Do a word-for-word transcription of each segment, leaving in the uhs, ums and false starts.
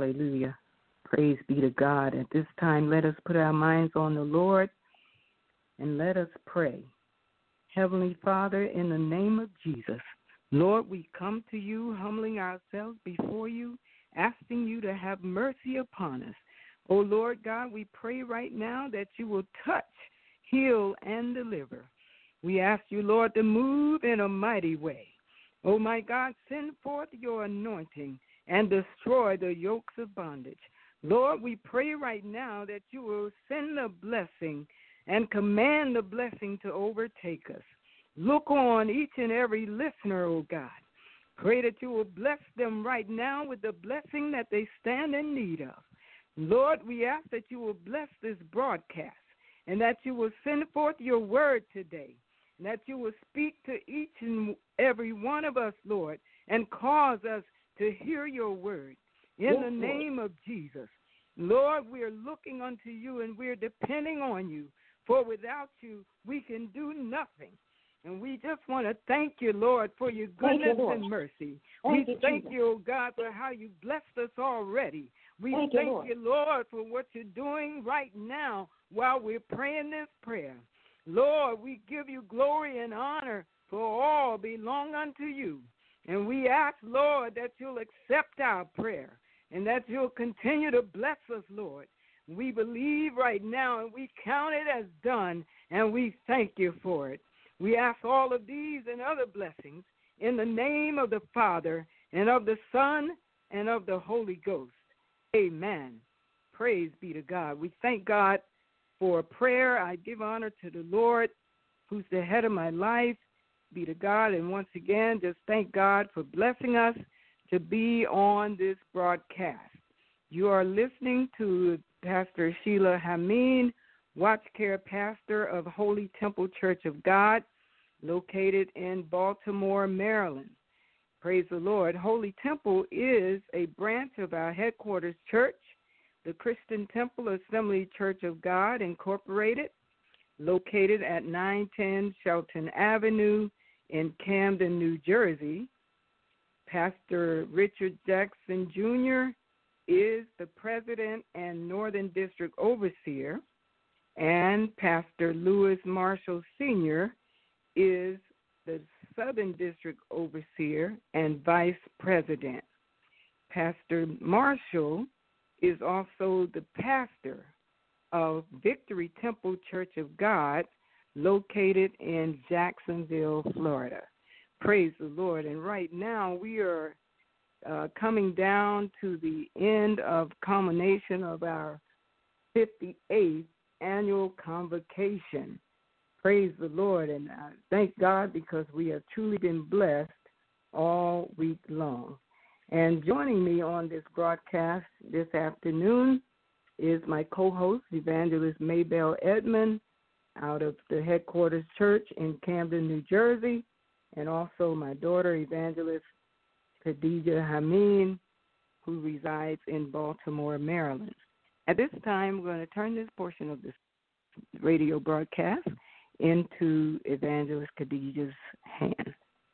Hallelujah. Praise be to God. At this time, let us put our minds on the Lord and let us pray. Heavenly Father, in the name of Jesus, Lord, we come to you, humbling ourselves before you, asking you to have mercy upon us. Oh, Lord God, we pray right now that you will touch, heal, and deliver. We ask you, Lord, to move in a mighty way. Oh, my God, send forth your anointing and destroy the yokes of bondage. Lord, we pray right now that you will send a blessing and command the blessing to overtake us. Look on each and every listener, oh God. Pray that you will bless them right now with the blessing that they stand in need of. Lord, we ask that you will bless this broadcast and that you will send forth your word today, and that you will speak to each and every one of us, Lord, and cause us to hear your word. In yes, the name Lord. Of Jesus. Lord, we are looking unto you and we're depending on you, for without you we can do nothing. And we just want to thank you, Lord, for your goodness you, and mercy. Thank we you, thank Jesus. you, oh God, for how you blessed us already. We thank, thank you, Lord. you, Lord, for what you're doing right now while we're praying this prayer. Lord, we give you glory and honor, for all belong unto you. And we ask, Lord, that you'll accept our prayer and that you'll continue to bless us, Lord. We believe right now and we count it as done, and we thank you for it. We ask all of these and other blessings in the name of the Father and of the Son and of the Holy Ghost. Amen. Praise be to God. We thank God for prayer. I give honor to the Lord, who's the head of my life. Be to God. And once again, just thank God for blessing us to be on this broadcast. You are listening to Pastor Sheila Hameen, Watch Care Pastor of Holy Temple Church of God, located in Baltimore, Maryland. Praise the Lord. Holy Temple is a branch of our headquarters church, the Christian Temple Assembly Church of God, Incorporated, located at nine ten Shelton Avenue in Camden, New Jersey. Pastor Richard Jackson, Junior is the president and Northern District Overseer, and Pastor Lewis Marshall, Senior is the Southern District Overseer and Vice President. Pastor Marshall is also the pastor of Victory Temple Church of God, located in Jacksonville, Florida. Praise the Lord. And right now we are uh, coming down to the end of culmination of our fifty-eighth annual convocation. Praise the Lord. And I thank God because we have truly been blessed all week long. And joining me on this broadcast this afternoon is my co-host, Evangelist Maybelle Edmond, out of the headquarters church in Camden, New Jersey, and also my daughter, Evangelist Khadijah Hameen, who resides in Baltimore, Maryland. At this time, we're going to turn this portion of this radio broadcast into Evangelist Khadijah's hands.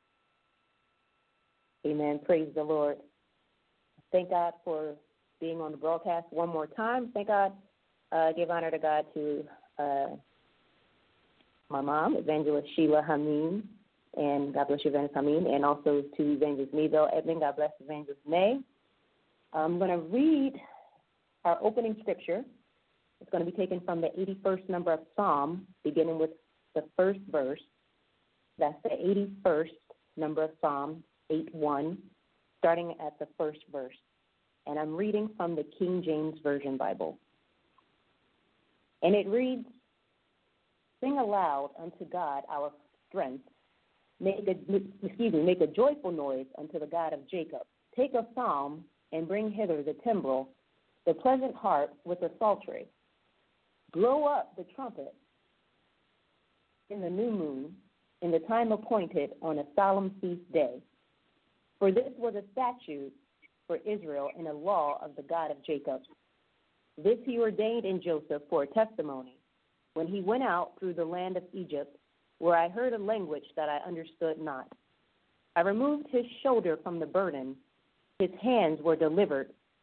Amen. Praise the Lord. Thank God for being on the broadcast one more time. Thank God. Uh, give honor to God to uh, my mom, Evangelist Sheila Hameen, and God bless you, Evangelist Hameen, and also to Evangelist Maybelle Edmond. God bless Evangelist May. I'm going to read our opening scripture. It's going to be taken from the eighty-first number of Psalm, beginning with the first verse. That's the eighty-first number of Psalm, eight one, starting at the first verse. And I'm reading from the King James Version Bible. And it reads, "Sing aloud unto God our strength. Make a, excuse me, make a joyful noise unto the God of Jacob. Take a psalm and bring hither the timbrel, the pleasant harp with the psaltery. Blow up the trumpet in the new moon, in the time appointed on a solemn feast day. For this was a statute for Israel and a law of the God of Jacob. This he ordained in Joseph for a testimony, when he went out through the land of Egypt, where I heard a language that I understood not. I removed his shoulder from the burden. His hands were delivered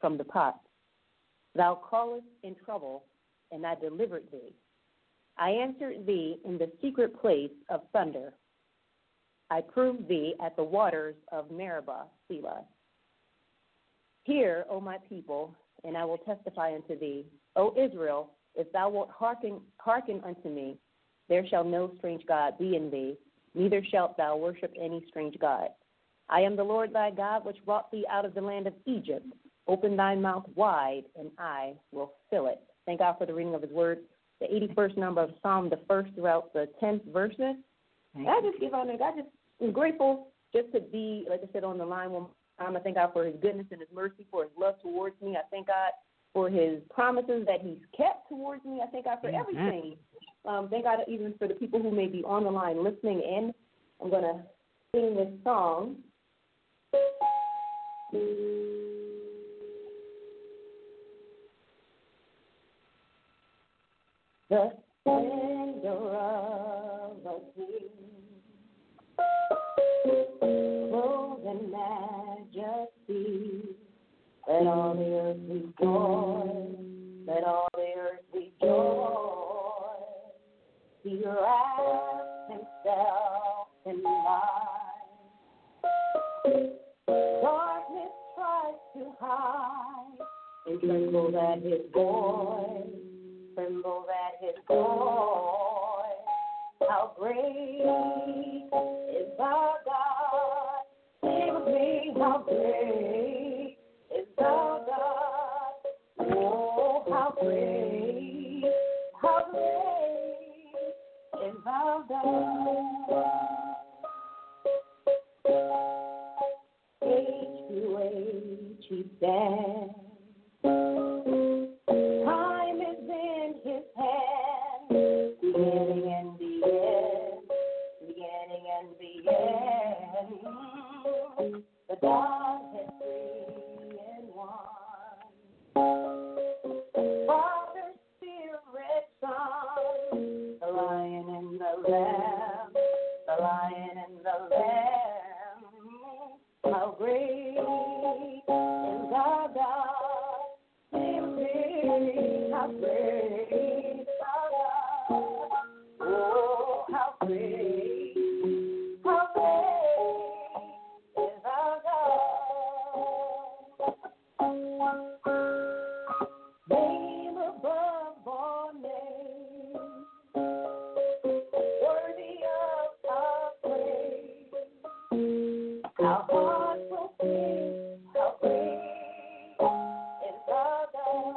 from the pot. Thou callest in trouble, and I delivered thee. I answered thee in the secret place of thunder. I proved thee at the waters of Meribah, Selah. Hear, O my people, and I will testify unto thee. O Israel, if thou wilt hearken, hearken unto me, there shall no strange God be in thee, neither shalt thou worship any strange God. I am the Lord thy God, which brought thee out of the land of Egypt. Open thy mouth wide, and I will fill it. Thank God for the reading of his word. The eighty-first number of Psalm, the first throughout the tenth verses. And I just give honor. I just am grateful just to be, like I said, on the line one time. I thank God for his goodness and his mercy, for his love towards me. I thank God for his promises that he's kept towards me. I thank God for mm-hmm. everything. Um, thank God even for the people who may be on the line listening in. I'm going to sing this song. The splendor of a king, clothed in majesty, let all the earth rejoice, let all the earth rejoice. He wraps himself in light, darkness tries to hide, and trembles at his voice. Tremble at his voice. How great is our God? Sing with me, how great is our God? Oh, how great, how great is our God? Age to age he stands. His hand, beginning and the end, beginning and the end, the Godhead three in one. Father, Spirit, Son, the Lion and the Lamb, the Lion and the Lamb. How great is our God? How great our God. Oh, how great, how great is our God. Name above all names, worthy of our praise. Our hearts will sing, how great is our God.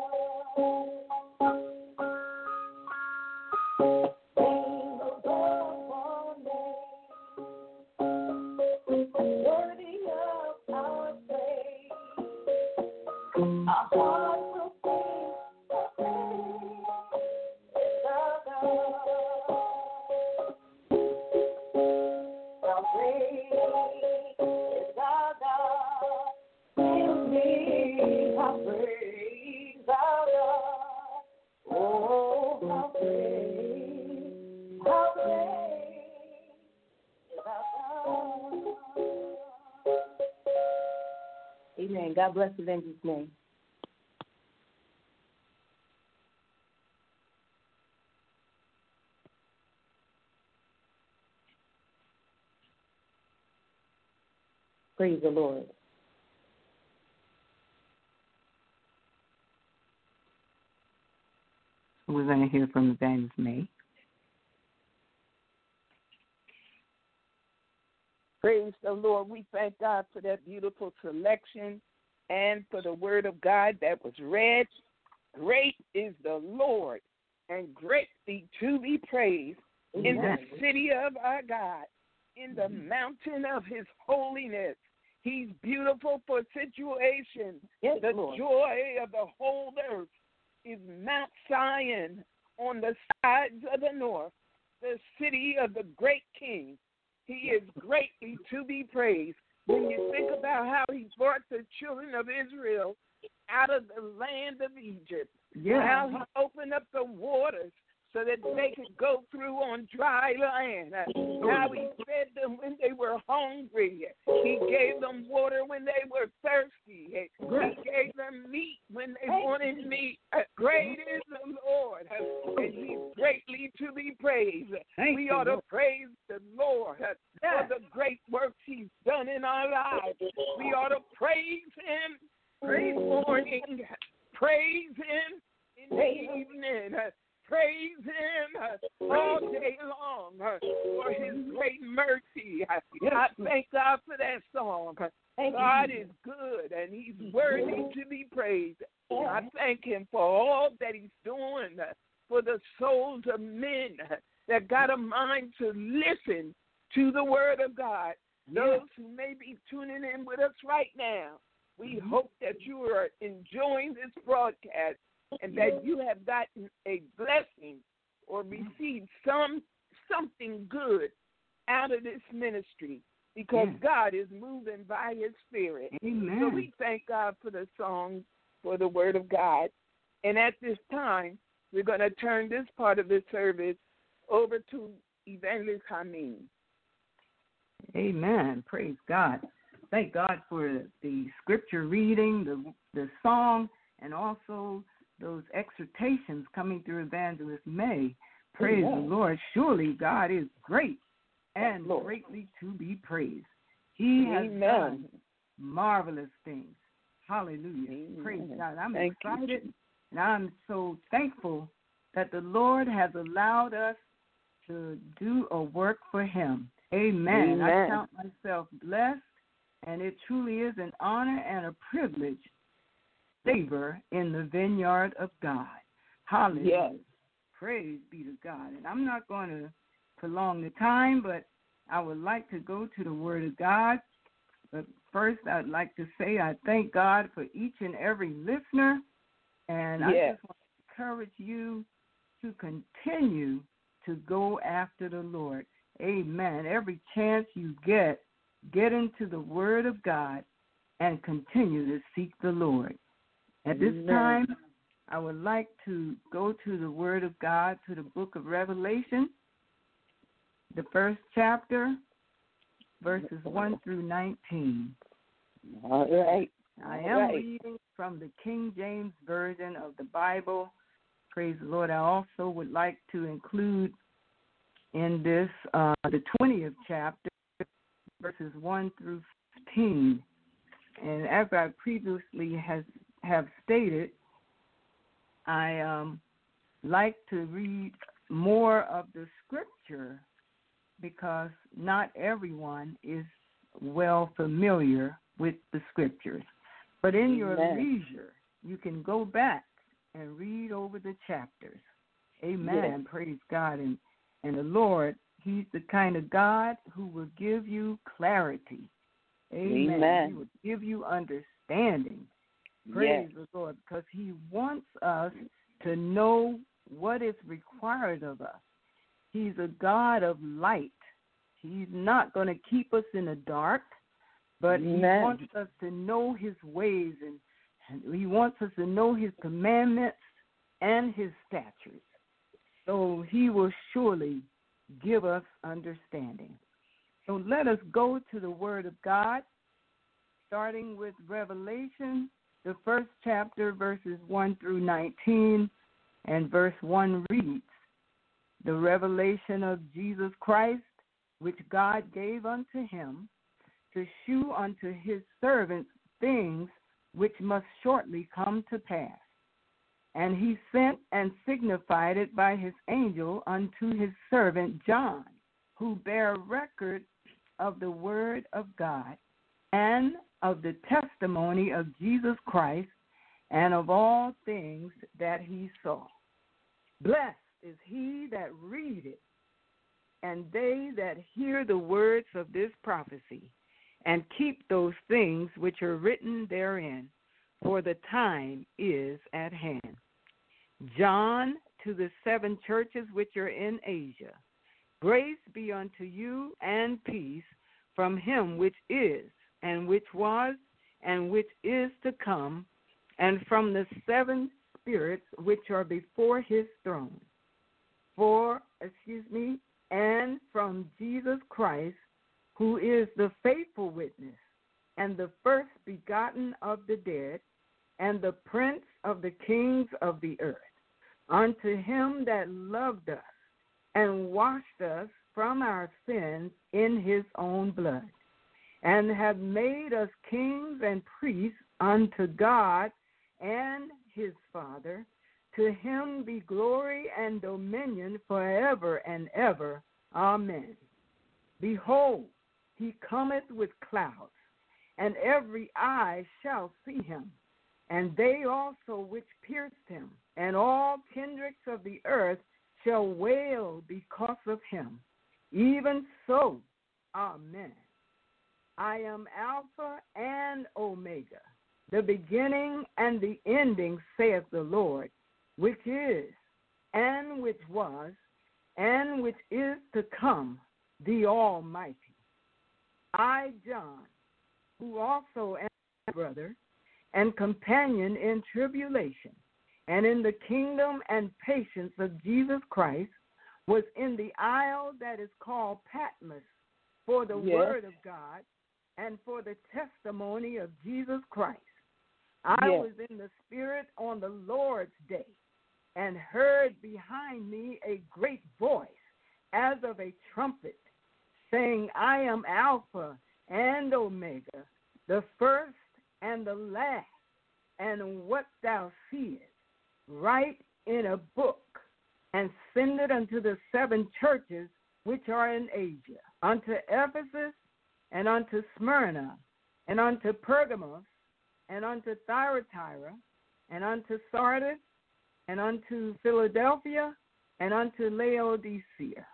Amen. God bless you in Jesus' name. Praise the Lord. We're going to hear from Evangelist May. Praise the Lord. We thank God for that beautiful selection and for the word of God that was read. Great is the Lord and greatly to be praised Amen. In the city of our God, in the mountain of his holiness. He's beautiful for situations. Yes, the Lord. Joy of the whole earth is Mount Zion on the sides of the north, the city of the great King. He is greatly to be praised. When you think about how he brought the children of Israel out of the land of Egypt, yeah. how he opened up the waters so that they could go through on dry land. Now he fed them when they were hungry. He gave them water when they were thirsty. He gave them meat when they wanted meat. Great is the Lord, and he's greatly to be praised. We ought to praise the Lord for the great works he's done in our lives. We ought to praise him in the morning, praise him in the evening, praise him all day long for his great mercy. I thank God for that song. God is good and he's worthy to be praised. I thank him for all that he's doing for the souls of men that got a mind to listen to the word of God. Those who may be tuning in with us right now, we hope that you are enjoying this broadcast and that you have gotten a blessing or received some something good out of this ministry, because yes. God is moving by his Spirit. Amen. So we thank God for the song, for the word of God. And at this time, we're going to turn this part of the service over to Evangelist Hameen. Amen. Praise God. Thank God for the scripture reading, the the song, and also those exhortations coming through Evangelist May. Praise Amen. The Lord. Surely God is great and Lord. Greatly to be praised. He has Amen. Done marvelous things. Hallelujah. Amen. Praise God. I'm Thank excited you. And I'm so thankful that the Lord has allowed us to do a work for him. Amen. Amen. I count myself blessed, and it truly is an honor and a privilege savor in the vineyard of God. Hallelujah. Yes. Praise be to God. And I'm not going to prolong the time, but I would like to go to the Word of God. But first, I'd like to say I thank God for each and every listener, and yes. I just want to encourage you to continue to go after the Lord. Amen. Every chance you get, get into the Word of God and continue to seek the Lord. At this Amen. Time, I would like to go to the Word of God, to the book of Revelation, the first chapter, verses one through nineteen. All right. All I am right. reading from the King James Version of the Bible. Praise the Lord. I also would like to include in this uh, the twentieth chapter, verses one through fifteen. And as I previously has have stated, I um, like to read more of the scripture because not everyone is well familiar with the scriptures. But in your Amen. Leisure, you can go back and read over the chapters. Amen. Yes. Praise God. And, and the Lord, he's the kind of God who will give you clarity. Amen. Amen. He will give you understanding. Praise yes. the Lord, because he wants us to know what is required of us. He's a God of light. He's not going to keep us in the dark, but Amen. He wants us to know his ways, and, and he wants us to know his commandments and his statutes. So he will surely give us understanding. So let us go to the Word of God, starting with Revelation, the first chapter, verses one through nineteen, and verse one reads, "The revelation of Jesus Christ, which God gave unto him, to shew unto his servants things which must shortly come to pass. And he sent and signified it by his angel unto his servant John, who bare record of the word of God, and of the testimony of Jesus Christ, and of all things that he saw. Blessed is he that readeth, and they that hear the words of this prophecy, and keep those things which are written therein, for the time is at hand. John, to the seven churches which are in Asia, grace be unto you and peace from him which is, and which was, and which is to come, and from the seven spirits which are before his throne, for, excuse me, and from Jesus Christ, who is the faithful witness, and the first begotten of the dead, and the prince of the kings of the earth, unto him that loved us, and washed us from our sins in his own blood, and have made us kings and priests unto God and his Father. To him be glory and dominion forever and ever. Amen. Behold, he cometh with clouds, and every eye shall see him, and they also which pierced him, and all kindreds of the earth shall wail because of him. Even so, amen. I am Alpha and Omega, the beginning and the ending, saith the Lord, which is, and which was, and which is to come, the Almighty. I, John, who also am a brother and companion in tribulation, and in the kingdom and patience of Jesus Christ, was in the isle that is called Patmos for the yes. word of God and for the testimony of Jesus Christ. I yes. was in the Spirit on the Lord's day, and heard behind me a great voice as of a trumpet, saying, I am Alpha and Omega, the first and the last, and what thou seest, write in a book, and send it unto the seven churches which are in Asia, unto Ephesus, and unto Smyrna, and unto Pergamos, and unto Thyatira, and unto Sardis, and unto Philadelphia, and unto Laodicea.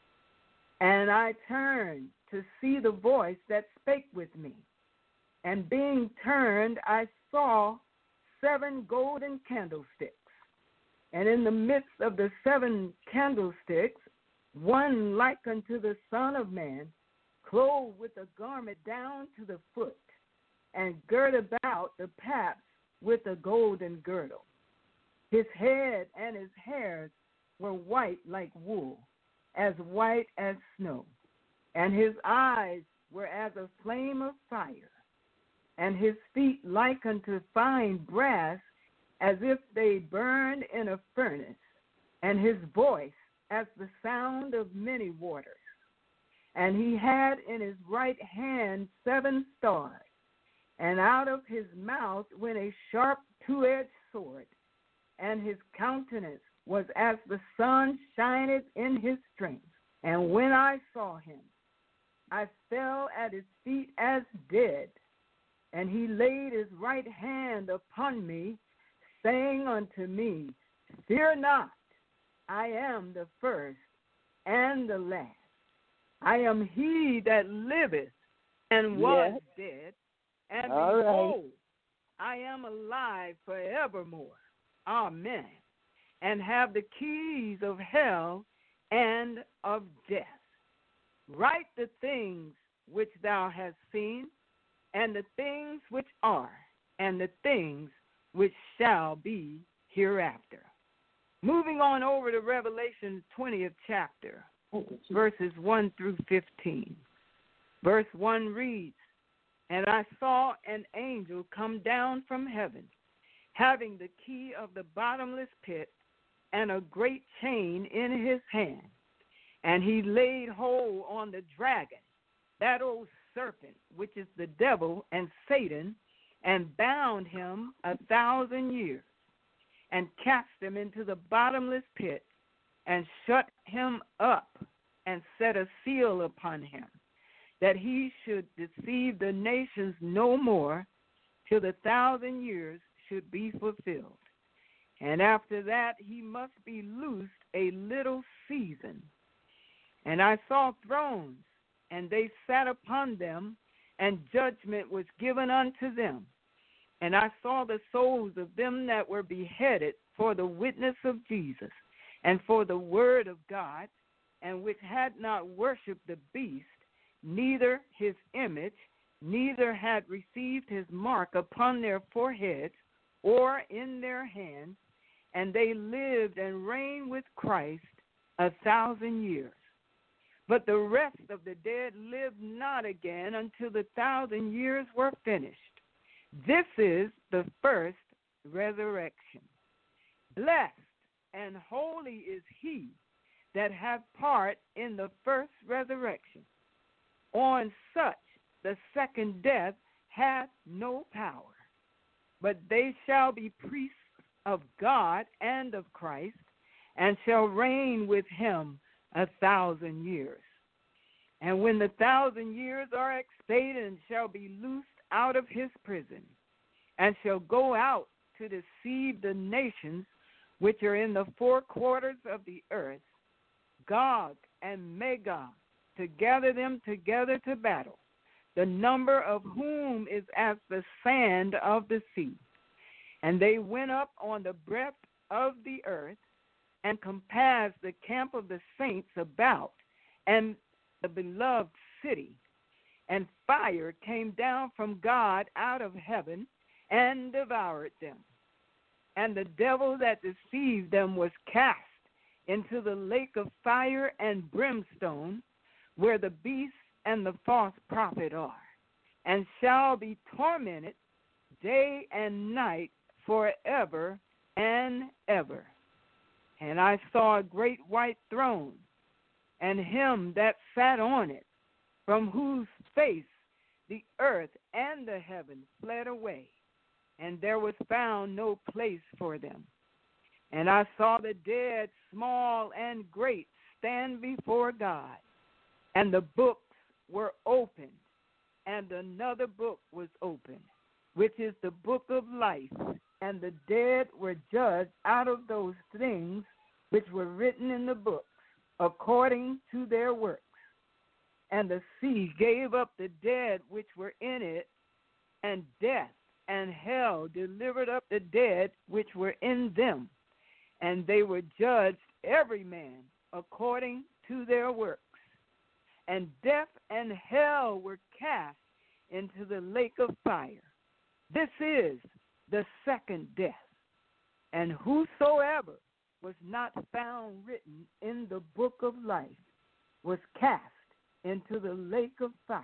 And I turned to see the voice that spake with me. And being turned, I saw seven golden candlesticks. And in the midst of the seven candlesticks, one like unto the Son of Man, clothed with a garment down to the foot, and girt about the paps with a golden girdle. His head and his hairs were white like wool, as white as snow, and his eyes were as a flame of fire, and his feet like unto fine brass, as if they burned in a furnace, and his voice as the sound of many waters. And he had in his right hand seven stars, and out of his mouth went a sharp two-edged sword, and his countenance was as the sun shineth in his strength. And when I saw him, I fell at his feet as dead. And he laid his right hand upon me, saying unto me, Fear not, I am the first and the last. I am he that liveth and was yes. dead, and All behold, right. I am alive forevermore. Amen. And have the keys of hell and of death. Write the things which thou hast seen, and the things which are, and the things which shall be hereafter. Moving on over to Revelation twentieth chapter, verses one through fifteen. Verse one reads, And I saw an angel come down from heaven, having the key of the bottomless pit and a great chain in his hand. And he laid hold on the dragon, that old serpent, which is the devil and Satan, and bound him a thousand years, and cast him into the bottomless pit, and shut him up, and set a seal upon him, that he should deceive the nations no more, till the thousand years should be fulfilled. And after that he must be loosed a little season. And I saw thrones, and they sat upon them, and judgment was given unto them. And I saw the souls of them that were beheaded for the witness of Jesus, and for the word of God, and which had not worshipped the beast, neither his image, neither had received his mark upon their foreheads or in their hands, and they lived and reigned with Christ a thousand years. But the rest of the dead lived not again until the thousand years were finished. This is the first resurrection. Blessed and holy is he that hath part in the first resurrection. On such the second death hath no power, but they shall be priests of God and of Christ, and shall reign with him a thousand years. And when the thousand years are expiated, and shall be loosed out of his prison, and shall go out to deceive the nations which are in the four quarters of the earth, Gog and Magog, to gather them together to battle, the number of whom is as the sand of the sea. And they went up on the breadth of the earth, and compassed the camp of the saints about, and the beloved city. And fire came down from God out of heaven, and devoured them. And the devil that deceived them was cast into the lake of fire and brimstone, where the beast and the false prophet are, and shall be tormented day and night forever and ever. And I saw a great white throne, and him that sat on it, from whose face the earth and the heaven fled away, and there was found no place for them. And I saw the dead, small and great, stand before God, and the books were opened, and another book was opened, which is the book of life, and the dead were judged out of those things which were written in the books, according to their works. And the sea gave up the dead which were in it, and death and hell delivered up the dead which were in them, and they were judged every man according to their works. And death and hell were cast into the lake of fire. This is the second death. And whosoever was not found written in the book of life was cast into the lake of fire.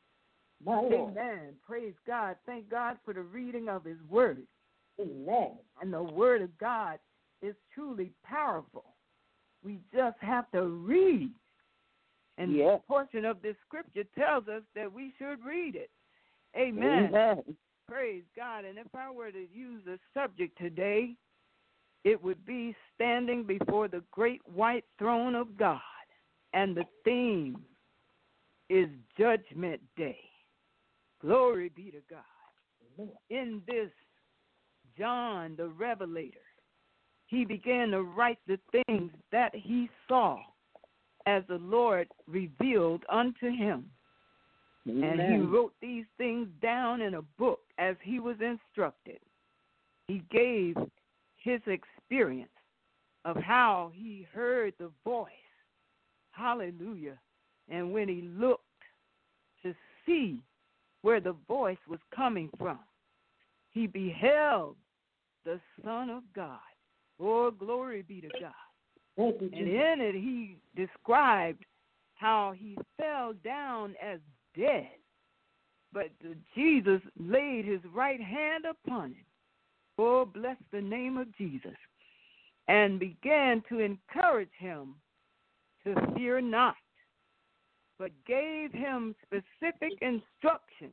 My Lord. Amen. Praise God. Thank God for the reading of his word. Amen. And the word of God is truly powerful. We just have to read. And Yes. a portion of this scripture tells us that we should read it. Amen. Amen. Praise God. And if I were to use a subject today, it would be standing before the great white throne of God. And the theme is Judgment Day. Glory be to God. In this, John the Revelator, he began to write the things that he saw as the Lord revealed unto him. Amen. And he wrote these things down in a book as he was instructed. He gave his experience of how he heard the voice. Hallelujah. And when he looked to see where the voice was coming from, he beheld the Son of God. Oh, glory be to God. Thank you, And Jesus. in it, he described how he fell down as dead, but Jesus laid his right hand upon him. Oh, bless the name of Jesus. And began to encourage him to fear not, but gave him specific instructions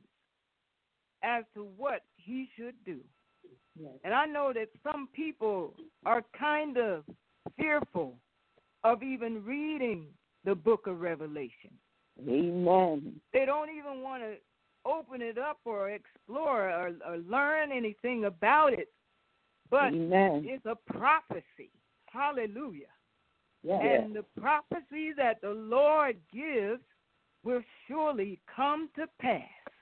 as to what he should do. Yes. And I know that some people are kind of fearful of even reading the book of Revelation. Amen. They don't even want to open it up or explore or, or learn anything about it. But Amen. it's a prophecy. Hallelujah. Yes. And the prophecy that the Lord gives will surely come to pass.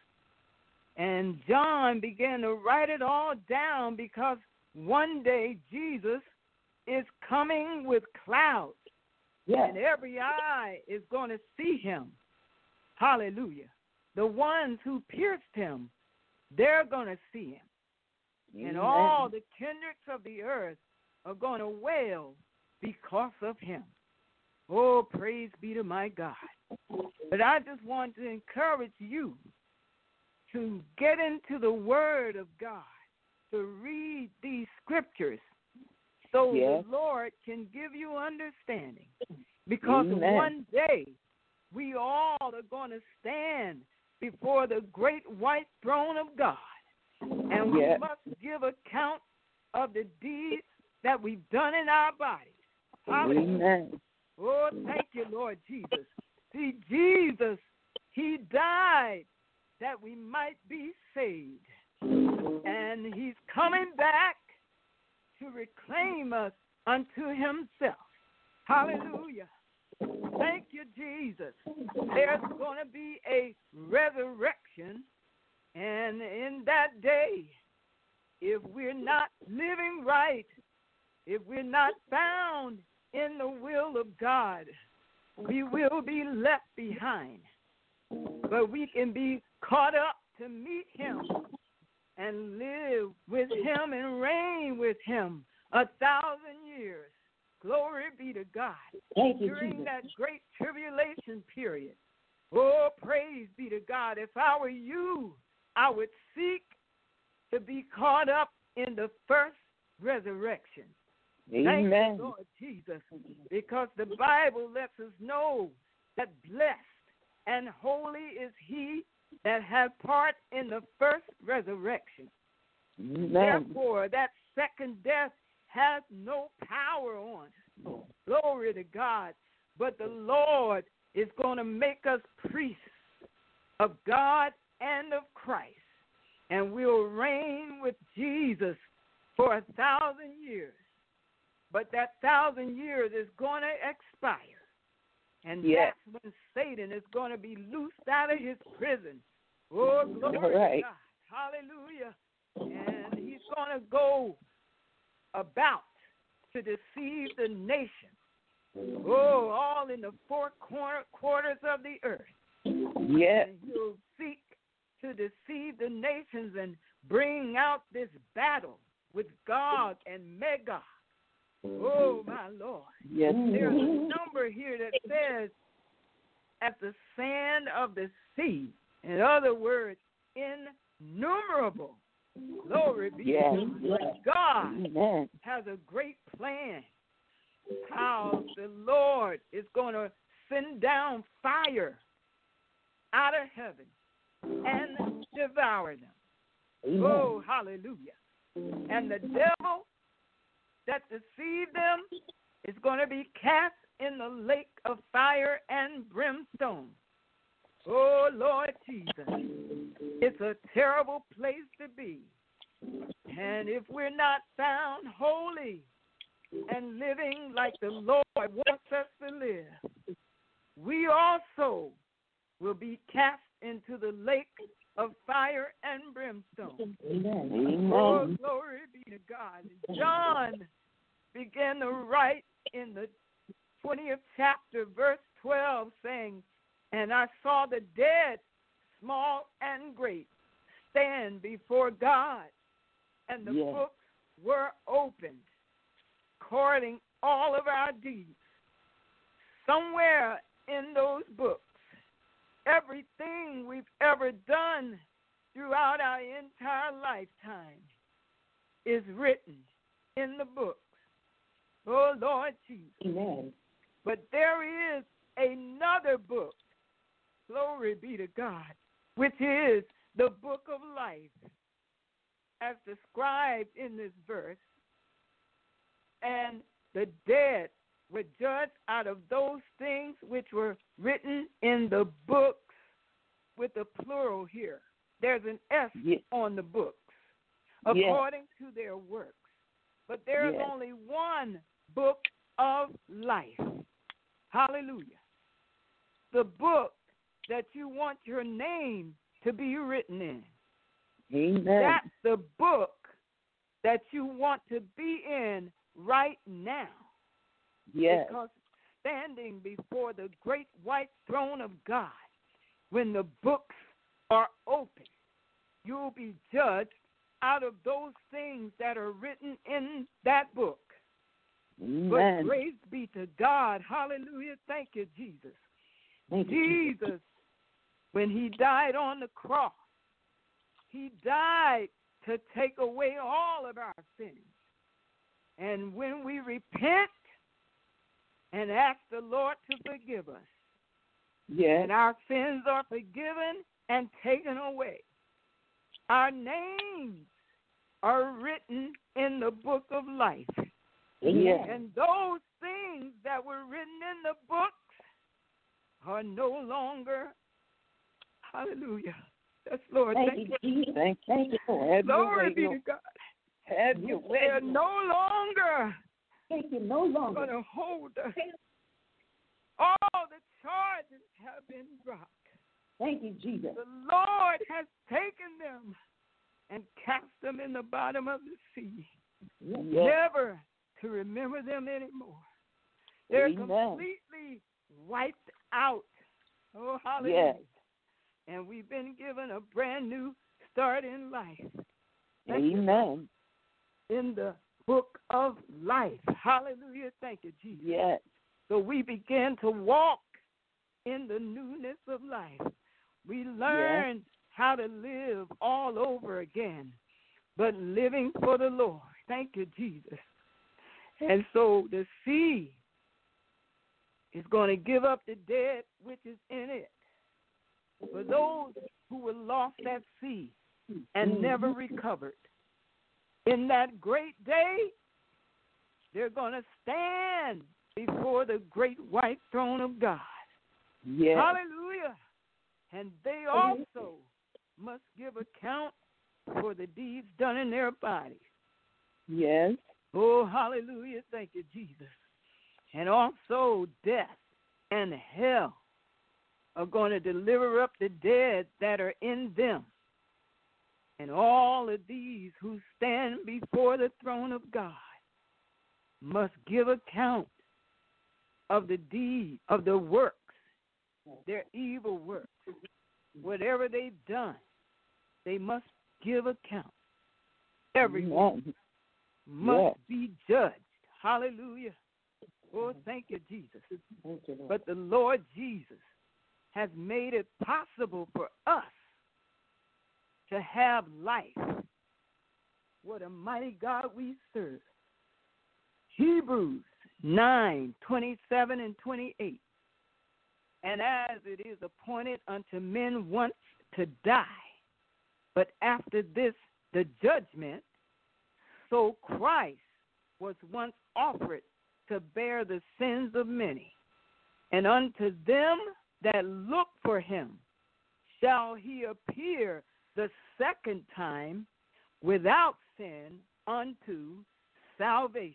And John began to write it all down because one day Jesus is coming with clouds. Yes. And every eye is going to see him. Hallelujah. The ones who pierced him, they're going to see him. Amen. And all the kindreds of the earth are going to wail because of him. Oh, praise be to my God. But I just want to encourage you to get into the Word of God, to read these scriptures so yes. the Lord can give you understanding. Because Amen. one day we all are going to stand before the great white throne of God. And we yes. must give account of the deeds that we've done in our bodies. Hallelujah. Amen. Oh, thank you, Lord Jesus. See, Jesus, he died that we might be saved. And he's coming back to reclaim us unto himself. Hallelujah. Thank you, Jesus. There's going to be a resurrection. And in that day, if we're not living right, if we're not found in the will of God, we will be left behind. But we can be caught up to meet him and live with him and reign with him a thousand years. Glory be to God. Thank you, During Jesus. that great tribulation period. Oh, praise be to God. If I were you, I would seek to be caught up in the first resurrection. Amen. Thank you, Lord Jesus, because the Bible lets us know that blessed and holy is he that hath part in the first resurrection. Amen. Therefore, that second death has no power on us. Glory to God. But the Lord is going to make us priests of God and of Christ, and we'll reign with Jesus for a thousand years. But that thousand years is going to expire. And yes. that's when Satan is going to be loosed out of his prison. Oh, glory All right. to God. Hallelujah. And he's going to go about to deceive the nation. Oh, all in the four corner, quarters of the earth. Yes. And he'll seek to deceive the nations and bring out this battle with Gog and Magog. Oh, my Lord. Yes. There's a number here that says, at the sand of the sea. In other words, innumerable. Glory be yes. to God. God Amen. has a great plan. How the Lord is going to send down fire out of heaven and devour them. Amen. Oh, hallelujah. And the devil that deceived them is going to be cast in the lake of fire and brimstone. Oh, Lord Jesus. It's a terrible place to be. And if we're not found holy and living like the Lord wants us to live, we also will be cast into the lake of fire and brimstone. Amen. Oh, glory be to God. John began to write in the twentieth chapter, verse twelve, saying, and I saw the dead, small and great, stand before God, and the yes. books were opened, recording all of our deeds. Somewhere in those books, everything we've ever done throughout our entire lifetime is written in the books. Oh, Lord Jesus. Amen. But there is another book, glory be to God, which is the book of life, as described in this verse. And the dead were judged out of those things which were written in the books, with the plural here. There's an S yes. on the books, yes. according to their works. But there's yes. only one book of life. Hallelujah. The book that you want your name to be written in. Amen. That's the book that you want to be in right now. Yes. Because standing before the great white throne of God, when the books are open, you'll be judged out of those things that are written in that book. Amen. But grace be to God. Hallelujah. Thank you, Jesus. Thank you, Jesus, Jesus, when he died on the cross, he died to take away all of our sins. And when we repent and ask the Lord to forgive us, yes, and our sins are forgiven and taken away, our names are written in the book of life. yes, And those things that were written in the books are no longer, hallelujah. Yes, Lord. Thank, Thank you, you. Jesus. thank you. Thank you. Have your Glory way, be Lord. to God. Have your way. They are no longer Thank you. No longer. going to hold us. All the charges have been dropped. Thank you, Jesus. The Lord has taken them and cast them in the bottom of the sea, Yes. never to remember them anymore. They're Amen. completely wiped out. Oh, hallelujah. Yes. And we've been given a brand new start in life. Thank you, Amen. in the book of life. Hallelujah. Thank you, Jesus. Yes. So we begin to walk in the newness of life. We learn yes. how to live all over again, but living for the Lord. Thank you, Jesus. And so the sea is going to give up the dead which is in it. For those who were lost at sea and never recovered, in that great day, they're going to stand before the great white throne of God. Yes. Hallelujah. And they also must give account for the deeds done in their bodies. Yes. Oh, hallelujah. Thank you, Jesus. And also death and hell are going to deliver up the dead that are in them. And all of these who stand before the throne of God must give account of the deed, of the works, their evil works. Whatever they've done, they must give account. Everyone Amen. must Yes. be judged. Hallelujah. Oh, thank you, Jesus. Thank you, Lord. But the Lord Jesus has made it possible for us to have life. What a mighty God we serve. Hebrews nine, twenty-seven and twenty-eight. And as it is appointed unto men once to die, but after this the judgment, so Christ was once offered to bear the sins of many. And unto them that look for him shall he appear the second time without sin unto salvation.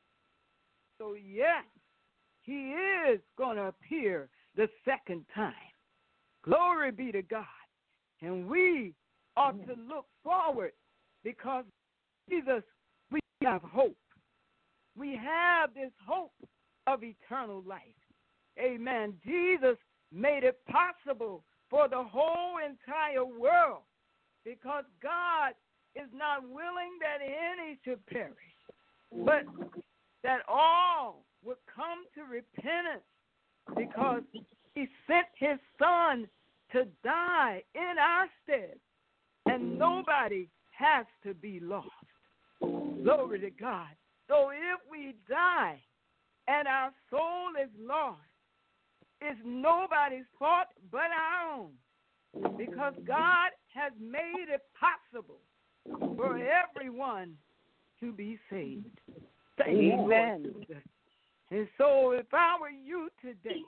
So yes, he is going to appear the second time. Glory be to God. And we ought to look forward because Jesus, we have hope. We have this hope of eternal life. Amen. Jesus made it possible for the whole entire world because God is not willing that any should perish, but that all would come to repentance because he sent his son to die in our stead, and nobody has to be lost. Glory to God. So if we die and our soul is lost, it's nobody's fault but our own, because God has made it possible for everyone to be saved. Thank you, Amen. Lord Jesus. And so if I were you today,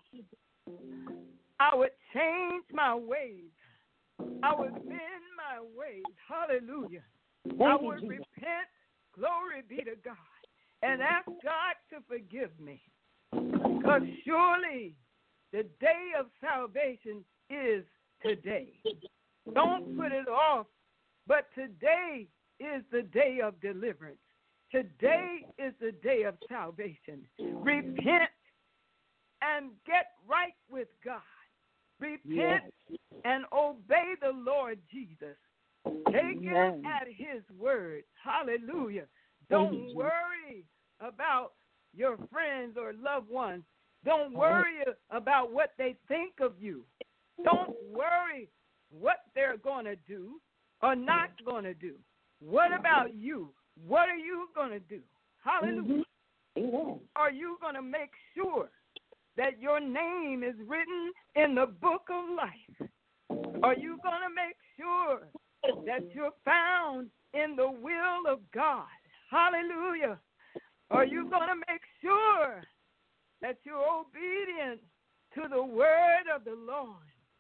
I would change my ways. I would mend my ways. Hallelujah. Thank I you, would Jesus. repent. Glory be to God. And ask God to forgive me. Because surely the day of salvation is today. Don't put it off. But today is the day of deliverance. Today is the day of salvation. Repent and get right with God. Repent Yes. and obey the Lord Jesus. Take Amen. him at his word. Hallelujah. Thank you, Don't Jesus. worry about your friends or loved ones. Don't worry about what they think of you. Don't worry what they're going to do or not going to do. What about you? What are you going to do? Hallelujah. Mm-hmm. Are you going to make sure that your name is written in the book of life? Are you going to make sure that you're found in the will of God? Hallelujah. Are you going to make sure that you're obedient to the word of the Lord?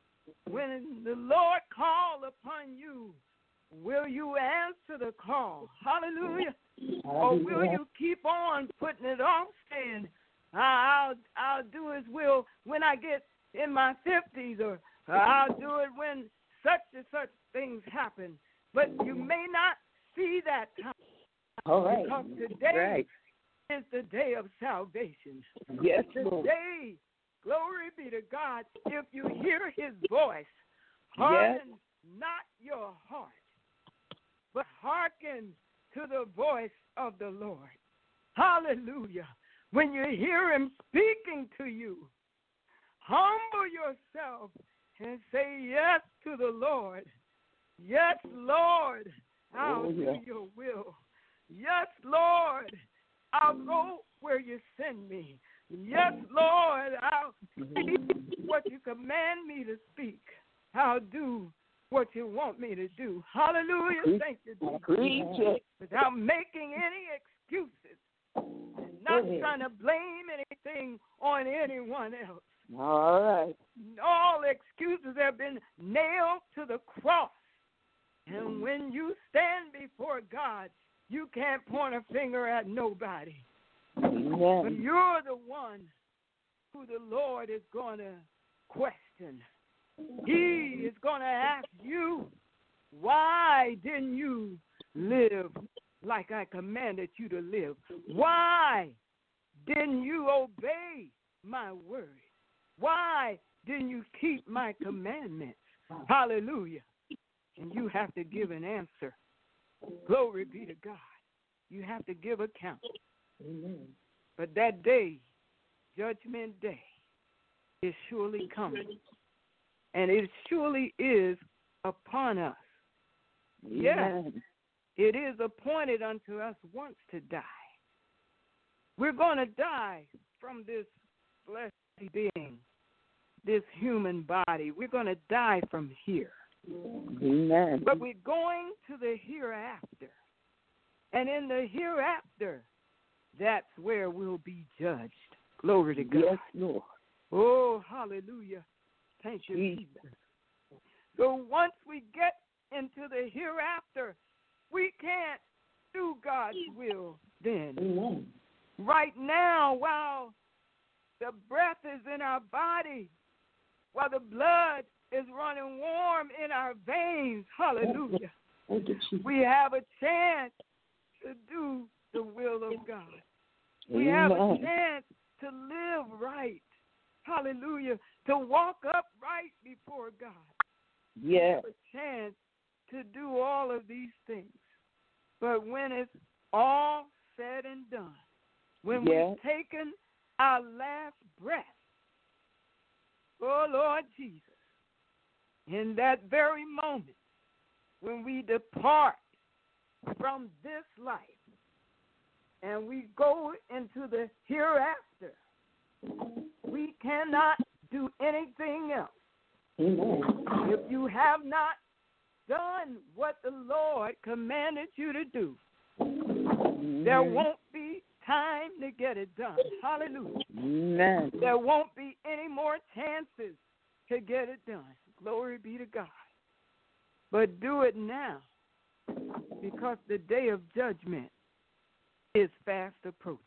When the Lord call upon you, will you answer the call? Hallelujah. Or will you keep on putting it off, saying, I'll, I'll do his will when I get in my fifties, or I'll do it when such and such things happen. But you may not see that time. All right. Because today right. is the day of salvation. Yes, Lord. Today, glory be to God, if you hear his voice, yes. harden not your heart, but hearken to the voice of the Lord. Hallelujah. When you hear him speaking to you, humble yourself and say yes to the Lord. Yes, Lord, I'll oh, yeah. do your will. Yes, Lord, I'll go where you send me. Yes, Lord, I'll speak what you command me to speak. I'll do what you want me to do. Hallelujah. Thank you, Jesus. Without making any excuses. And not trying to blame anything on anyone else. All right. All excuses have been nailed to the cross. And when you stand before God, you can't point a finger at nobody. Amen. But you're the one who the Lord is going to question. He is going to ask you, why didn't you live like I commanded you to live? Why didn't you obey my word? Why didn't you keep my commandments? Hallelujah. And you have to give an answer. Glory be to God. You have to give account. Amen. But that day, Judgment Day, is surely coming. And it surely is upon us. Yes, it is appointed unto us once to die. We're going to die from this fleshly being, this human body. We're going to die from here. Amen. But we're going to the hereafter. And in the hereafter, that's where we'll be judged. Glory to God. Yes, Lord. Oh, hallelujah. Thank you, Jesus. So once we get into the hereafter, we can't do God's will then. Amen. Right now, while the breath is in our body, while the blood is running warm in our veins, hallelujah, Thank you, Jesus. we have a chance to do the will of God. We have a chance to live right, hallelujah, to walk upright before God. Yes. We have a chance to do all of these things. But when it's all said and done, when yes. we've taken our last breath, oh, Lord Jesus, in that very moment, when we depart from this life and we go into the hereafter, we cannot do anything else. Amen. If you have not done what the Lord commanded you to do, Amen. there won't be time to get it done. Hallelujah. Amen. There won't be any more chances to get it done. Glory be to God. But do it now, because the day of judgment is fast approaching.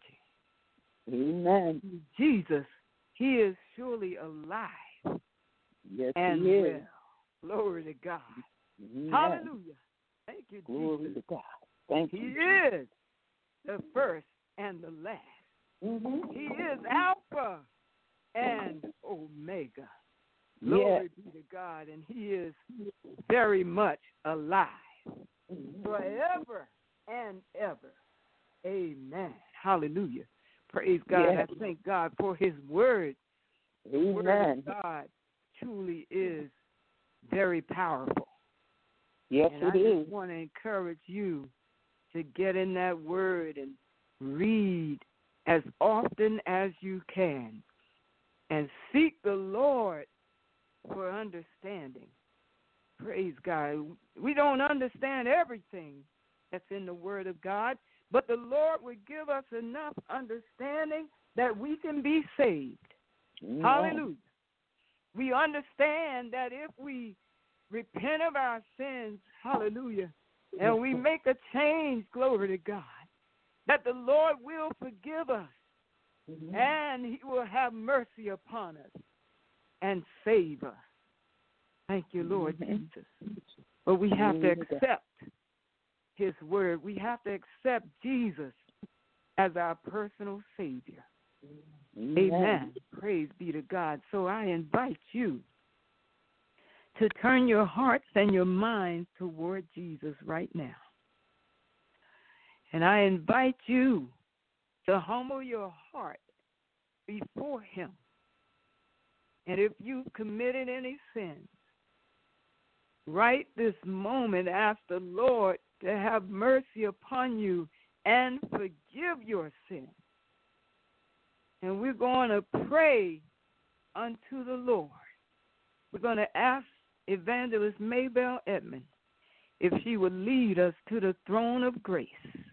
Amen. Jesus, he is surely alive. Yes, and he is. well. Glory to God. Amen. Hallelujah. Thank you, Glory Jesus. to God. Thank He you. is the first and the last. Mm-hmm. He is Alpha and Omega. Glory Yes. be to God. And he is very much alive forever and ever. Amen. Hallelujah. Praise God. Yes. I thank God for his word. The word Amen. of God truly is very powerful. Yes, and it I is. just want to encourage you to get in that word and read as often as you can and seek the Lord for understanding. Praise God. We don't understand everything that's in the Word of God, but the Lord will give us enough understanding that we can be saved. Amen. Hallelujah. We understand that if we repent of our sins, hallelujah, and we make a change, glory to God, that the Lord will forgive us mm-hmm. and he will have mercy upon us and save us. Thank you, Lord mm-hmm. Jesus. But we have to accept his word. We have to accept Jesus as our personal Savior. Amen. Amen. Praise be to God. So I invite you to turn your hearts and your minds toward Jesus right now. And I invite you to humble your heart before him. And if you've committed any sins, right this moment ask the Lord to have mercy upon you and forgive your sins. And we're going to pray unto the Lord. We're going to ask Evangelist Maybell Edmond if she would lead us to the throne of grace.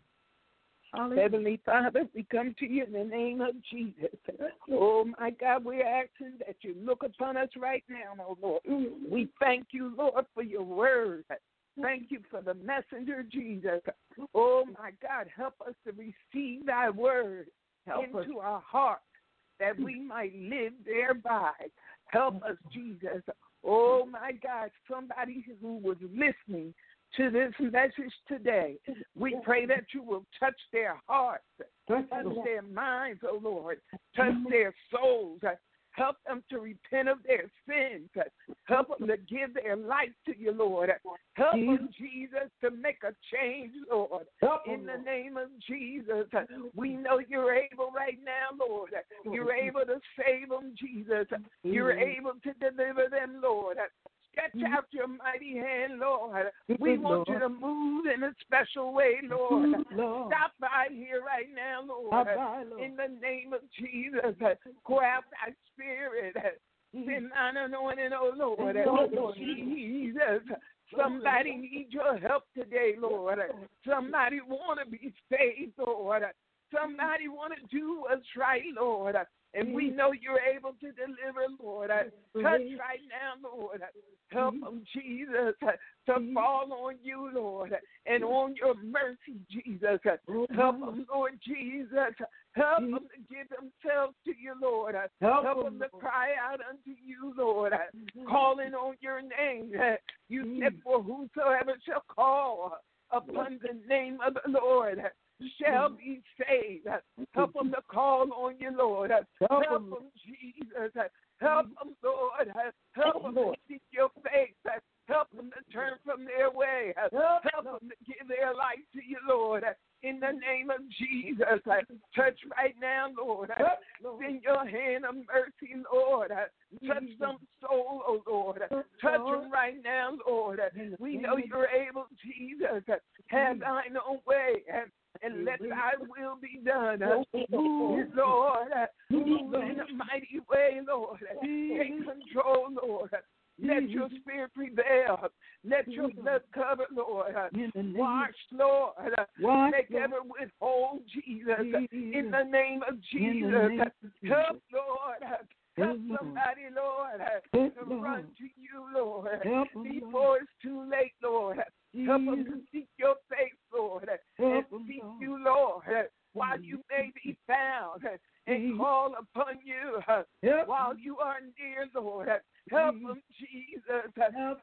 Hallelujah. Heavenly Father, we come to you in the name of Jesus. Oh, my God, we're asking that you look upon us right now, oh Lord. We thank you, Lord, for your word. Thank you for the messenger, Jesus. Oh, my God, help us to receive thy word help into us. Our heart that we might live thereby. Help us, Jesus. Oh, my God, somebody who was listening to this message today, we pray that you will touch their hearts, touch their minds, oh Lord, touch their souls, help them to repent of their sins, help them to give their life to you, Lord, help them, Jesus, to make a change, Lord, in the name of Jesus. We know you're able right now, Lord, you're able to save them, Jesus, you're able to deliver them, Lord. Stretch out your mighty hand, Lord. We want you to move in a special way, Lord. Stop by here right now, Lord. In the name of Jesus, grab thy spirit. Send thine anointing, oh Lord. Jesus, somebody needs your help today, Lord. Somebody want to be saved, Lord. Somebody want to do what's right, Lord. And we know you're able to deliver, Lord. Touch right now, Lord. Help them, Jesus, to fall on you, Lord, and on your mercy, Jesus. Help them, Lord Jesus. Help them to give themselves to you, Lord. Help them to cry out unto you, Lord, calling on your name. You said, for whosoever shall call upon the name of the Lord shall be saved. Help them to call on you, Lord. Help them, Jesus. Help them, Lord. Help them to seek your face. Help them to turn from their way. Help them to give their life to you, Lord. In the name of Jesus, touch right now, Lord. Send your hand of mercy, Lord. Touch some soul, oh Lord. Touch them right now, Lord. We know you're able, Jesus. Have thine own way. And let thy will be done. Move, Lord. Move in a mighty way, Lord. Take control, Lord. Let your spirit prevail. Let your blood cover, Lord. Wash, Lord. Make ever withhold, Jesus. In the name of Jesus. Help, Lord. Help somebody, Lord, to run to you, Lord, before it's too late, Lord. Help them to seek your face, Lord, and seek you, Lord, while you may be found, and call upon you while you are near, Lord. Help them, Jesus,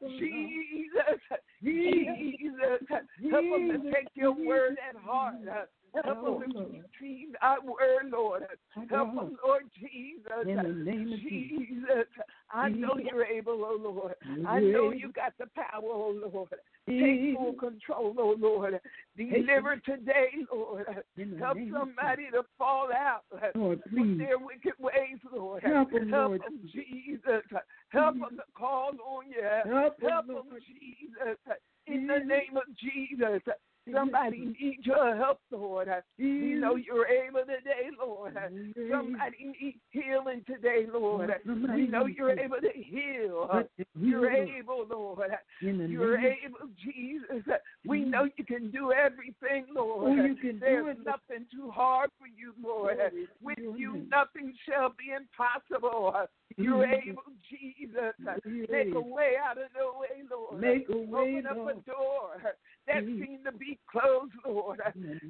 Jesus, Jesus. Help them to take your word at heart. Help them to receive our word, Lord. Help them, Lord Jesus. Jesus. I know you're able, oh Lord. I know you got the power, oh Lord. Take full control, oh Lord. Deliver today, Lord. Help somebody to fall out Lord, from their wicked ways, Lord. Help them, Help Lord. them, Jesus. Help them to call on you. Help them, Help them, Lord. Jesus. In the name of Jesus. Somebody needs your help, Lord. We know you're able today, Lord. Somebody needs healing today, Lord. We know you're able to heal. You're able, Lord. You're able, Jesus. We know you can do everything, Lord. There's nothing too hard for you, Lord. With you, nothing shall be impossible. You're able, Jesus. Make a way out of no way, Lord. Make a way, Open up Lord. a door that seemed to be closed, Lord.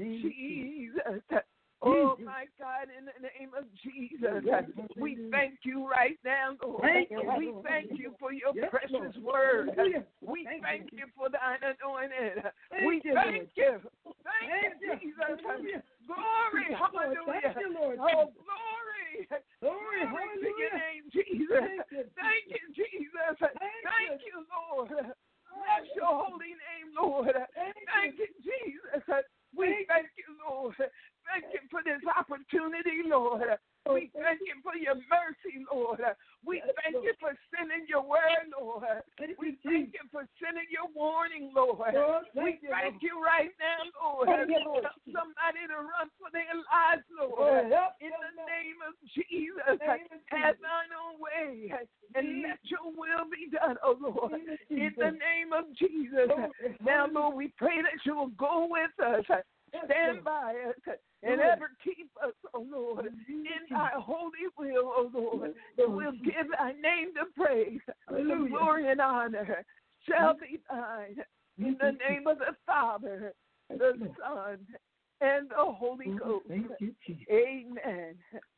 Jesus. Oh, my God, in the name of Jesus, we thank you right now, Lord. We thank you for your precious word. We thank you for thine anointing. We thank you. Thank you, Jesus. Glory, hallelujah. Oh, glory. Glory to your name, Jesus. Thank you, Jesus. Thank you, Lord. Bless your holy name, Lord. Thank you, Jesus. We thank you, Lord. Thank you for this opportunity, Lord. We thank you for your mercy, Lord. We thank you for sending your word, Lord. We thank you for sending your warning, Lord. We thank you right now, Lord. Help somebody to run for their lives, Lord. In the name of Jesus, have thine own way and let your will be done, oh Lord. In the name of Jesus. Now, Lord, we pray that you will go with us. Stand by us and ever keep us, oh Lord, in thy holy will, oh Lord. And we'll give thy name to praise. The glory and honor shall be thine. In the name of the Father, the Son, and the Holy Ghost. Amen.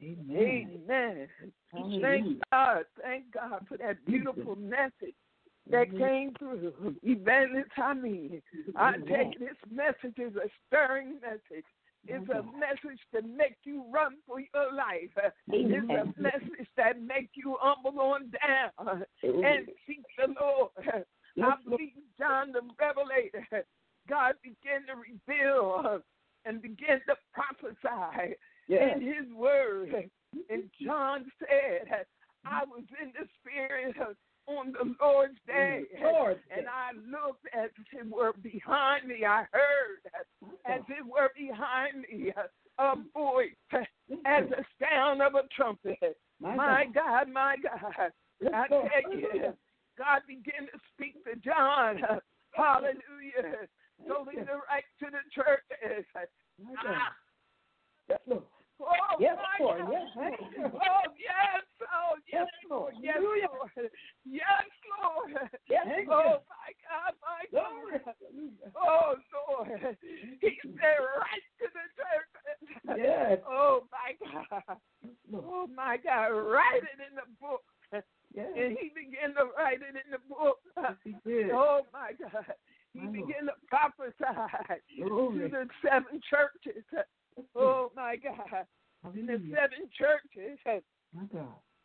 Amen. Thank God. Thank God for that beautiful message that came through Evangelist Hameen. I tell you, this message is a stirring message. It's a message to make you run for your life. It's a message that makes you humble on down and seek the Lord. I believe John the Revelator, God began to reveal and begin to prophesy in his word. And John said, I was in the spirit on the Lord's day, Lord. And I looked as it were behind me. I heard as it were behind me a voice as the sound of a trumpet. My, my God. God, my God. I tell you, God began to speak to John. Hallelujah. Told him to write to the churches. Ah. Yes, Lord. Oh, yes, my Lord. God. Yes, Lord. Oh, yes. Oh, yes, Lord. Yes, Lord. Yes, Lord. Yes, oh, my God, my God. Oh, Lord. He said right to the church. Yes. Oh, my God. Oh, my God. Write it in the book. Yes. And he began to write it in the book. Yes, he did. Oh, my God. He began to prophesy Glory. to the seven churches. Oh, my God. In the seven churches. My God.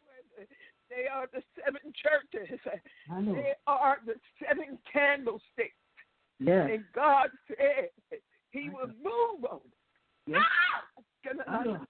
They are the seven churches. I know. They are the seven candlesticks. Yes. And God said he will move on. Yes. Ah! I know.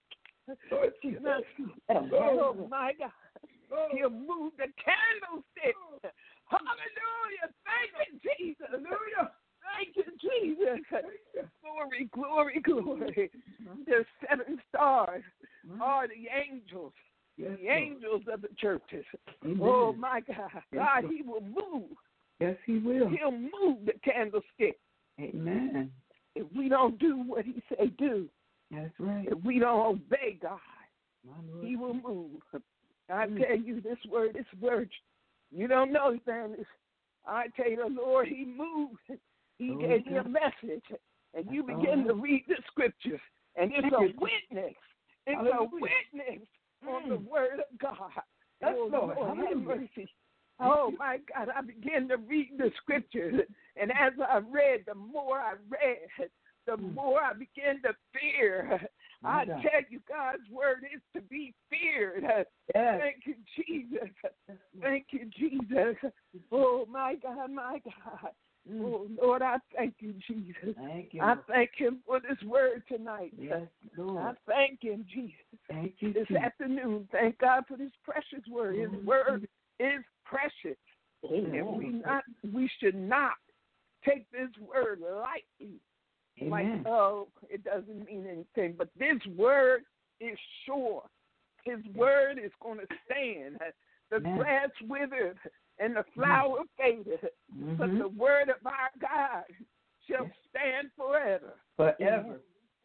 Oh, my God. He'll move the candlestick. Hallelujah. Thank you, Jesus. Hallelujah. Thank you, Jesus. Glory, glory, glory. The seven stars are the angels. Yes, the angels of the churches. Amen. Oh, my God. Yes, God, Lord. he will move. Yes, he will. He'll move the candlestick. Amen. If we don't do what he say do, that's right. if we don't obey God, My Lord. he will move. I Mm. tell you, this word, this word, you don't know, Stanley. I tell you, the Lord, he moved. He Oh, gave you a God. message, and you That's begin all to right. read the scriptures, and it's a witness. It's Hallelujah. a witness on the Mm. word of God. Yes, oh, Lord. Lord, have Hallelujah. mercy. Oh, my God, I began to read the scriptures, and as I read, the more I read, the Mm. more I began to fear. I God. tell you, God's word is to be feared. Yes. Thank you, Jesus. Thank you, Jesus. Oh, my God, my God. Mm. Oh, Lord, I thank you, Jesus. Thank you. I thank him for this word tonight. Yes, Lord. I thank him, Jesus. Thank you, This Jesus. afternoon, thank God for this precious word. His word is precious. Amen. And we not we should not take this word lightly. Amen. Like, oh, it doesn't mean anything. But this word is sure. His word is going to stand. The Amen. grass withered and the flower faded, Mm-hmm. but the word of our God shall Yes. stand forever. Forever.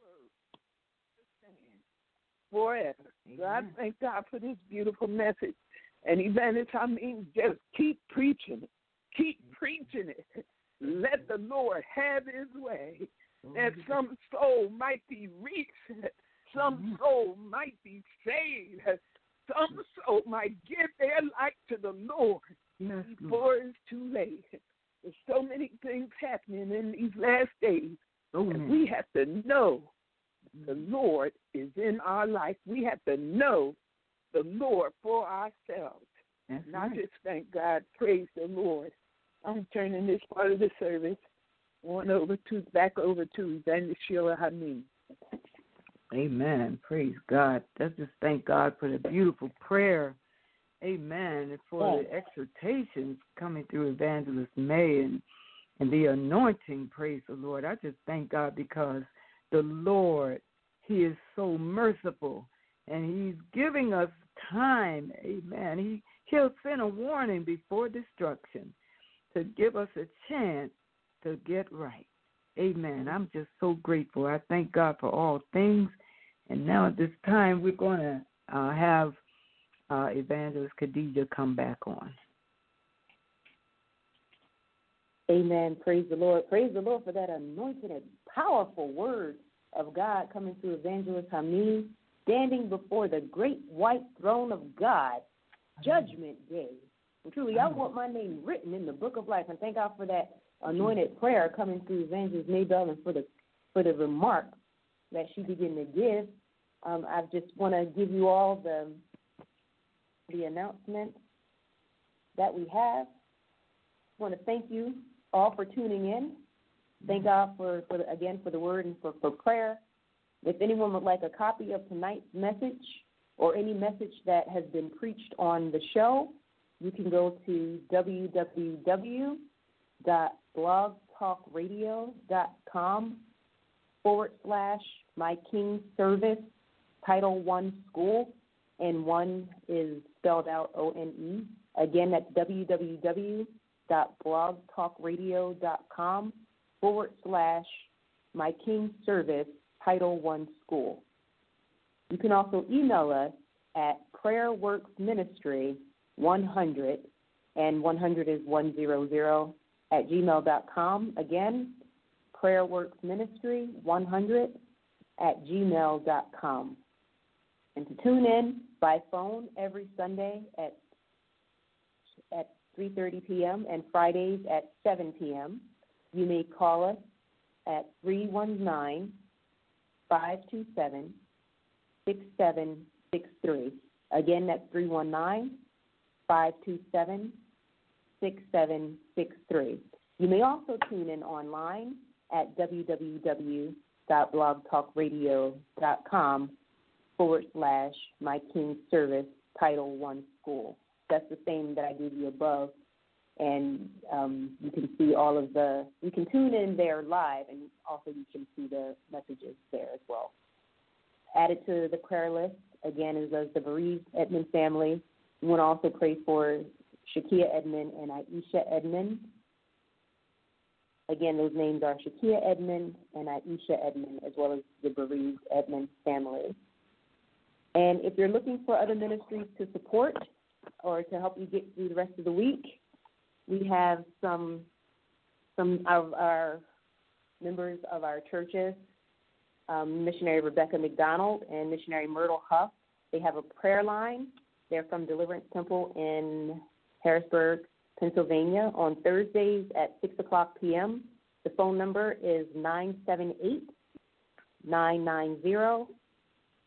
Forever. So I Amen. thank God for this beautiful message. And Evangelist, I mean, just keep preaching it. Keep preaching it. Let the Lord have his way. That some soul might be reached. Some soul might be saved. Some soul might give their life to the Lord Yes, Lord. before it's too late. There's so many things happening in these last days. Oh, And man. we have to know the Lord is in our life. We have to know the Lord for ourselves. That's And I right. just thank God, praise the Lord. I'm turning this part of the service on over to back over to Evangelist Sheila Hameen. Amen. Praise God. Let's just thank God for the beautiful prayer. Amen. And for the exhortations coming through Evangelist May and, and the anointing. Praise the Lord. I just thank God because the Lord, he is so merciful and he's giving us time. Amen. He, he'll send a warning before destruction to give us a chance to get right. Amen. I'm just so grateful. I thank God for all things. And now at this time, we're going to uh, have uh, Evangelist Khadijah come back on. Amen. Praise the Lord. Praise the Lord for that anointed and powerful word of God coming through Evangelist Hameen, standing before the great white throne of God, Judgment Day. And truly, I want my name written in the book of life. And thank God for that anointed prayer coming through Evangelist Maybell and for the for the remarks that she began to give. Um, I just want to give you all the the announcements that we have. I want to thank you all for tuning in. Thank God for, for the, again for the word and for, for prayer. If anyone would like a copy of tonight's message or any message that has been preached on the show, you can go to w w w dot blog talk radio dot com forward slash my King Service Title One School, and one is spelled out O N E. Again, that's w w w dot blog talk radio dot com forward slash my King Service Title One School. You can also email us at prayerworksministry one hundred, and one hundred is one hundred, at gmail dot com. Again, prayerworksministry one hundred at gmail dot com. And to tune in by phone every Sunday at at three thirty p.m. and Fridays at seven p.m., you may call us at three one nine, five two seven, six seven six three. Again, that's three one nine, five two seven, six seven six three. You may also tune in online at w w w dot blog talk radio dot com forward slash my King Service Title One School. That's the same that I gave you above, and um, you can see all of the, you can tune in there live, and also you can see the messages there as well. Added to the prayer list, again, is the bereaved Edmond family. We want to also pray for Shakia Edmond and Aisha Edmond. Again, those names are Shakia Edmond and Aisha Edmond, as well as the bereaved Edmond family. And if you're looking for other ministries to support or to help you get through the rest of the week, we have some some of our members of our churches, um, Missionary Rebecca McDonald and Missionary Myrtle Huff. They have a prayer line. They're from Deliverance Temple in Harrisburg, Pennsylvania, on Thursdays at six o'clock p.m. The phone number is nine seven eight, nine nine zero,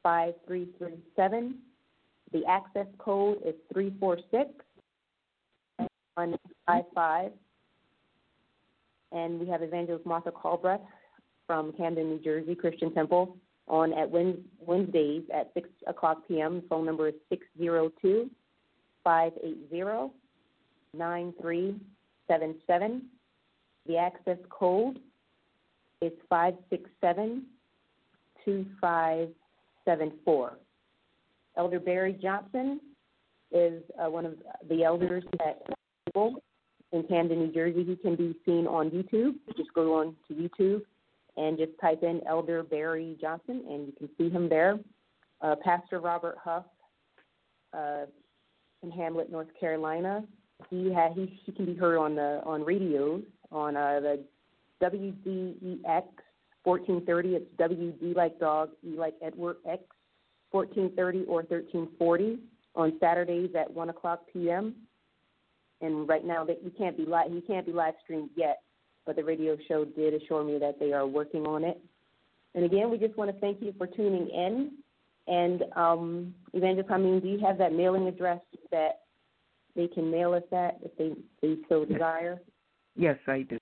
five three three seven. The access code is three four six one five five. And we have Evangelist Martha Callbreath from Camden, New Jersey, Christian Temple, on at Wednesdays at six o'clock p.m. The phone number is six zero two, five eight zero, nine three seven seven. The access code is five six seven, two five seven four. Elder Barry Johnson is uh, one of the elders at in Camden, New Jersey. He can be seen on YouTube. Just go on to YouTube and just type in Elder Barry Johnson, and you can see him there. Uh, Pastor Robert Huff uh, in Hamlet, North Carolina. He ha- he he can be heard on the on radios on uh, the W D E X fourteen thirty. It's W D like dog, E like Edward X fourteen thirty or thirteen forty on Saturdays at one o'clock p.m. And right now that he can't be live he can't be live streamed yet, but the radio show did assure me that they are working on it. And again, we just want to thank you for tuning in. And um, Evangelist Hameen, do you have that mailing address that they can mail us at if they, they so desire? Yes, I do.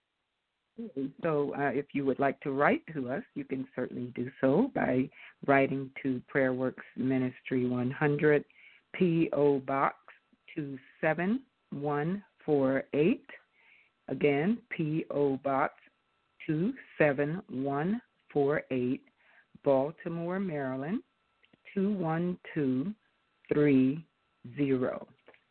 So uh, if you would like to write to us, you can certainly do so by writing to Prayer Works Ministry one hundred, P O. Box two seven one four eight. Again, P O. Box two seven one four eight, Baltimore, Maryland two one two three zero.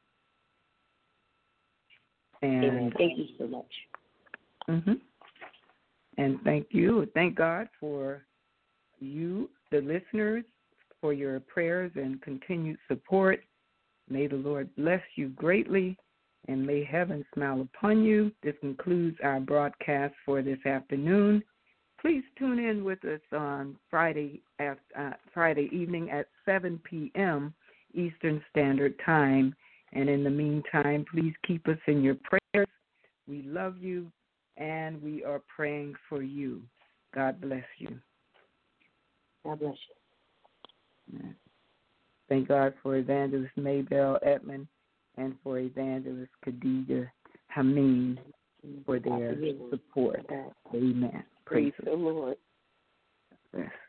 And Amen. Thank you so much. Mm-hmm. And thank you. Thank God for you, the listeners, for your prayers and continued support. May the Lord bless you greatly, and may heaven smile upon you. This concludes our broadcast for this afternoon. Please tune in with us on Friday after, uh, Friday evening at seven p.m. Eastern Standard Time. And in the meantime, please keep us in your prayers. We love you, and we are praying for you. God bless you. God bless you. Thank God for Evangelist Maybelle Edmond and for Evangelist Khadijah Hameen for their support. Amen. Praise the Lord. Yes.